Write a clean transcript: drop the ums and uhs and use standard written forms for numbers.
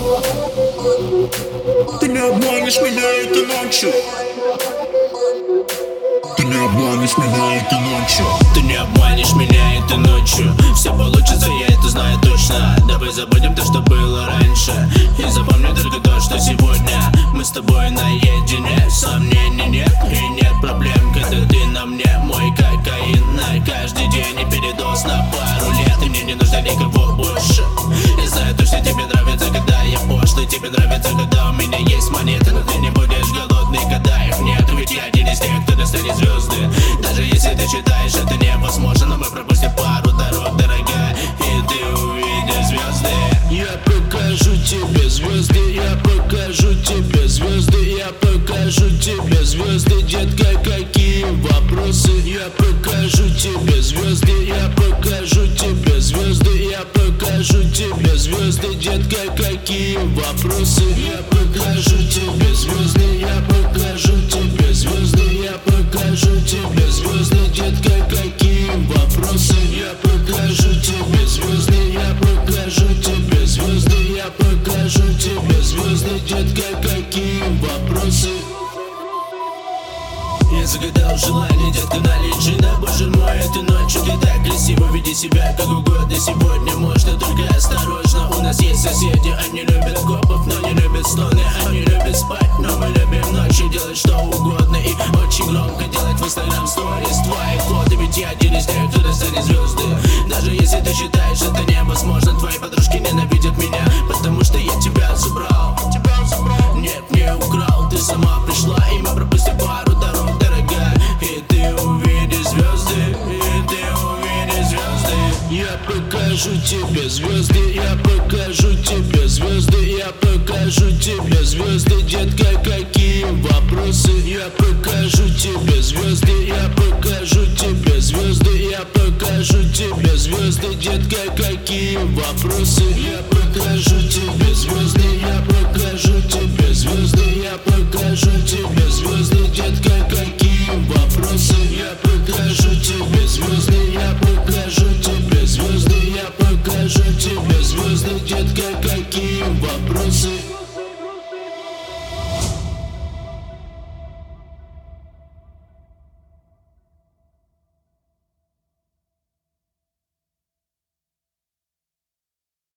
Ты не обманешь меня этой ночью. Ты не обманешь меня этой ночью. Ты не обманешь меня этой ночью. Все получится, я это знаю точно. Давай забудем то, что было раньше, и запомни только то, что сегодня мы с тобой наедине. Сомнений нет и нет проблем, когда ты на мне. Мой кокаин на каждый день и передоз на пару лет. И мне не нужно никого больше. Я знаю то, что тебе нравится, когда я пошлый. Тебе нравится, когда у меня есть монеты, но ты не будешь голодный, когда их нет. Ведь я один из тех, кто достанет звезды. Даже если ты считаешь это невозможно, но мы пропустим пару дорог, дорогая, и ты увидишь звезды. Я покажу тебе звезды, я покажу тебе звезды, я покажу тебе звезды, детка, какие вопросы? Я покажу тебе звезды, я покажу тебе звезды, я покажу тебе звезды, детка, какие вопросы? Я покажу тебе звезды, я покажу тебе звезды, я покажу тебе звезды, детка, какие вопросы? Я покажу тебе звезды, я покажу тебе звезды, я покажу тебе звезды, детка, какие вопросы? Я загадал желание, детка, налить джина. Боже мой, этой ночью ты так красиво. Веди себя как угодно. Сегодня можно только осторожно. У нас есть соседи, они любят копов, но не любят стоны. Они любят спать, но мы любим ночью делать что угодно. И очень громко делать в Instagram сторис твои фото. Ведь я один из тех, кто достанет звезды. Даже если ты считаешь это невозможно, твои подружки ненавидят меня, потому что я тебя забрал. Нет, не украл, ты сама пришла, и мы пропустим пару дорог, дорогая, и ты увидишь звезды, и ты увидишь звезды. Я покажу тебе звезды, я покажу тебе звезды, я покажу тебе звезды, детка, какие вопросы? Я покажу тебе звезды, я покажу тебе звезды, я покажу тебе звезды, детка, какие вопросы? Я покажу тебе звезды, я покажу тебе звезды, я покажу тебе звезды, детка,